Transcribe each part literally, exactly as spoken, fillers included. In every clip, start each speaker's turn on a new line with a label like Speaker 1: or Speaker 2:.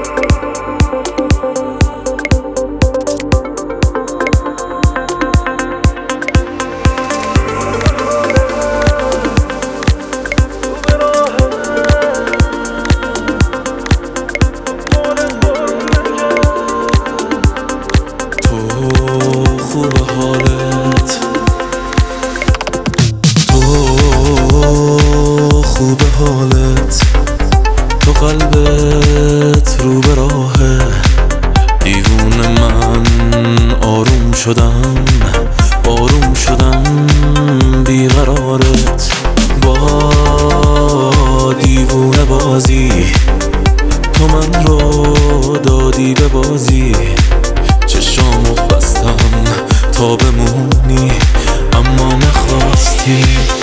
Speaker 1: خوبه حالت، تو قلبت رو به راهه. دیوونه من آروم شدم، آروم شدم بیقرارت. با دیوونه بازی تو من رو دادی به بازی. چشامو بستم تا بمونی اما نخواستی،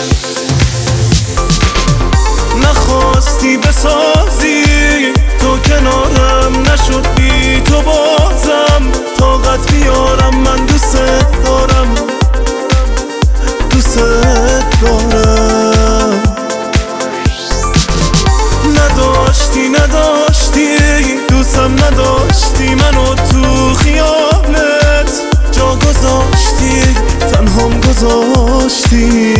Speaker 1: نخواستی بسازی. تو کنارم نشد بی تو بازم، طاقت بیارم من دوست دارم، دوست دارم. نداشتی نداشتی دوستم نداشتی، منو تو خیالت جا گذاشتی، تنهام گذاشتی،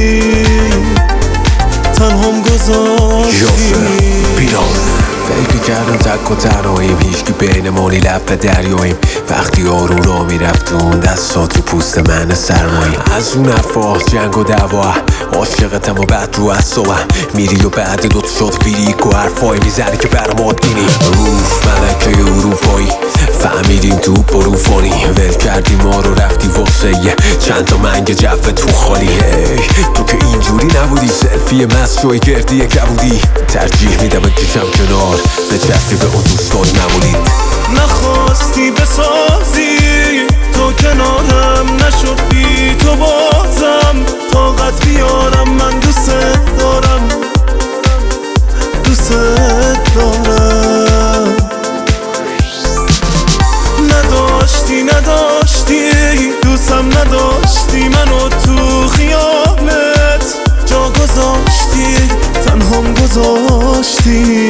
Speaker 1: تنهام گذاشتی.
Speaker 2: فکر کردم تک و تنهاییم، هیچکی بینمونی لب به دریاییم. وقتی آروم را میرفت اون دستا تو پوست من سرماییم. از اون حرفا جنگ و دعوا، عاشقتم و بعد رو اعصابم میری و بعد دوت شد فیریک و حرفایی میزنی که برام عادینی. روف ملکه اروپایی فهمیدیم تو پروفانی، ول کردی ما رو رفتی واسه چند تا منگ جفه تو خالی. هی تو که اینجوری نبودی، سلفی مست گردی کبودی. ترجیح میدم بکشم کنار به چسبی به اون دوستان نمونید.
Speaker 1: نخواستی بسازی تو کنارم نشد بی تو بازم، طاقت بیارم من دوست دارم، دوست دارم. نداشتی نداشتی دوستم نداشتی، منو تو خیالت جا گذاشتی، تنهام گذاشتی،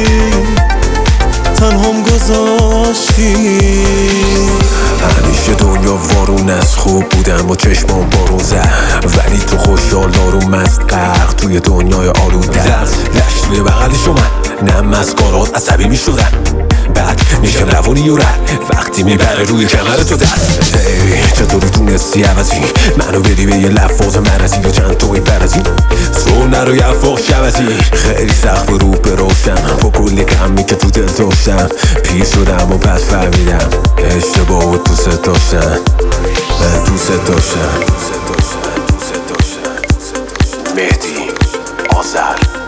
Speaker 1: تنهام گذاشتی.
Speaker 2: همیشه دنیا وارون از خوب بودم و چشمام بارون زد، ولی تو خوشحال دارم مست غرق توی دنیای آلوده. لشت توی بغل شما نه مسکارات عصبی می شدن، بعد میشم روانی و رد وقتی میبره روی کمر تو دست. هی چطوری تونستی عوضی منو بدی به یه لفاظ مرزی و چند توی برزی تو نرو یفاق شبزی. خیلی سخت رو به روشم با کلی کمی که تو دل داشتم. پیر شدم و پس فهمیدم اشتباه و دوست داشتم، من دوست داشتم. مهدی آذر.